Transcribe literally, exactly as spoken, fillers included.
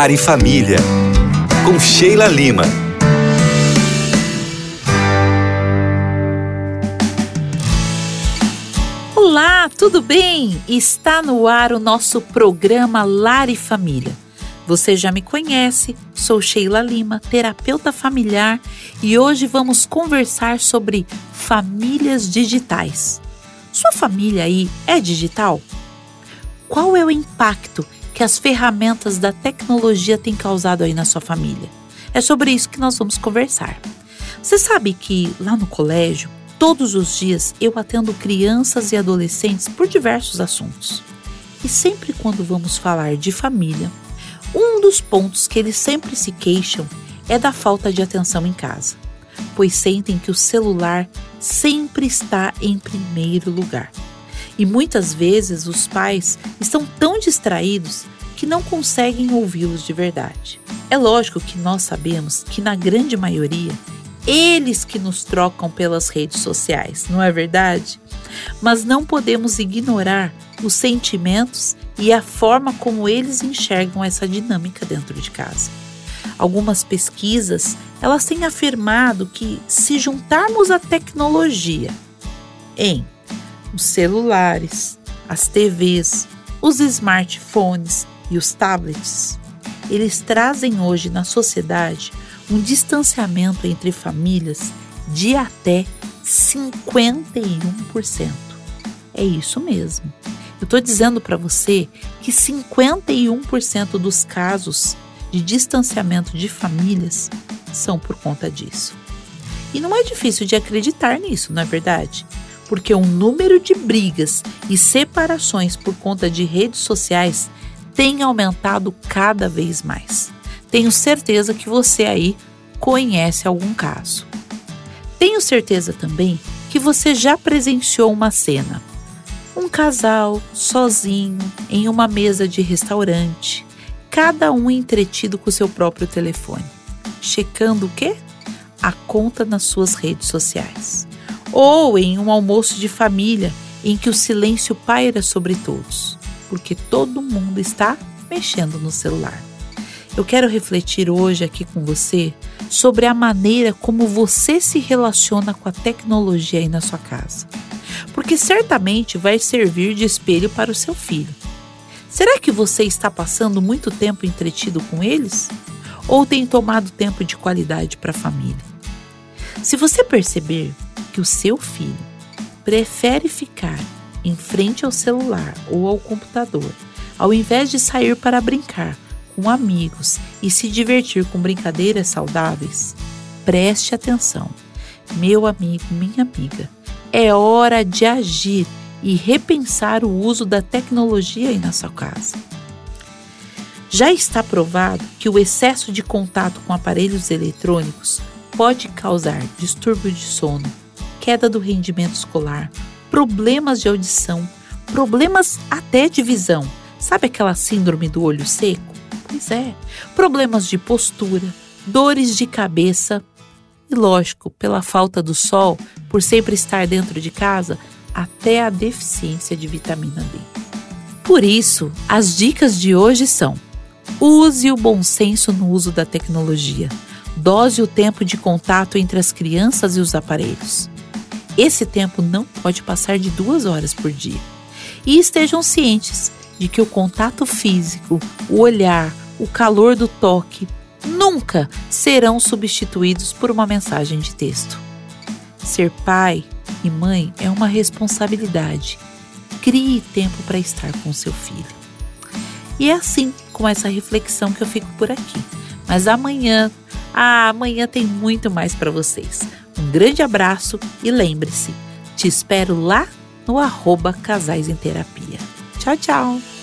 Lar e Família, com Sheila Lima. Olá, tudo bem? Está no ar o nosso programa Lar e Família. Você já me conhece, sou Sheila Lima, terapeuta familiar, e hoje vamos conversar sobre famílias digitais. Sua família aí é digital? Qual é o impacto que as ferramentas da tecnologia têm causado aí na sua família? É sobre isso que nós vamos conversar. Você sabe que lá no colégio, todos os dias eu atendo crianças e adolescentes por diversos assuntos. E sempre quando vamos falar de família, um dos pontos que eles sempre se queixam é da falta de atenção em casa, pois sentem que o celular sempre está em primeiro lugar. E muitas vezes os pais estão tão distraídos que não conseguem ouvi-los de verdade. É lógico que nós sabemos que na grande maioria, eles que nos trocam pelas redes sociais, não é verdade? Mas não podemos ignorar os sentimentos e a forma como eles enxergam essa dinâmica dentro de casa. Algumas pesquisas, elas têm afirmado que se juntarmos a tecnologia em os celulares, as T Vs, os smartphones e os tablets, eles trazem hoje na sociedade um distanciamento entre famílias de até cinquenta e um por cento. É isso mesmo. Eu estou dizendo para você que cinquenta e um por cento dos casos de distanciamento de famílias são por conta disso. E não é difícil de acreditar nisso, não é verdade? Porque o número de brigas e separações por conta de redes sociais tem aumentado cada vez mais. Tenho certeza que você aí conhece algum caso. Tenho certeza também que você já presenciou uma cena. Um casal sozinho em uma mesa de restaurante, cada um entretido com o seu próprio telefone, checando o quê? A conta nas suas redes sociais. Ou em um almoço de família em que o silêncio paira sobre todos, porque todo mundo está mexendo no celular. Eu quero refletir hoje aqui com você sobre a maneira como você se relaciona com a tecnologia aí na sua casa. Porque certamente vai servir de espelho para o seu filho. Será que você está passando muito tempo entretido com eles? Ou tem tomado tempo de qualidade para a família? Se você perceber que o seu filho prefere ficar em frente ao celular ou ao computador, ao invés de sair para brincar com amigos e se divertir com brincadeiras saudáveis, preste atenção. Meu amigo, minha amiga, é hora de agir e repensar o uso da tecnologia aí na sua casa. Já está provado que o excesso de contato com aparelhos eletrônicos pode causar distúrbio de sono, queda do rendimento escolar, problemas de audição, problemas até de visão. Sabe aquela síndrome do olho seco? Pois é, problemas de postura, dores de cabeça e, lógico, pela falta do sol, por sempre estar dentro de casa, até a deficiência de vitamina D. Por isso, as dicas de hoje são: use o bom senso no uso da tecnologia, dose o tempo de contato entre as crianças e os aparelhos. Esse tempo não pode passar de duas horas por dia. E estejam cientes de que o contato físico, o olhar, o calor do toque, nunca serão substituídos por uma mensagem de texto. Ser pai e mãe é uma responsabilidade. Crie tempo para estar com seu filho. E é assim, com essa reflexão, que eu fico por aqui. Mas amanhã, ah, amanhã tem muito mais para vocês. Um grande abraço e lembre-se, te espero lá no arroba Casais em Terapia. Tchau, tchau!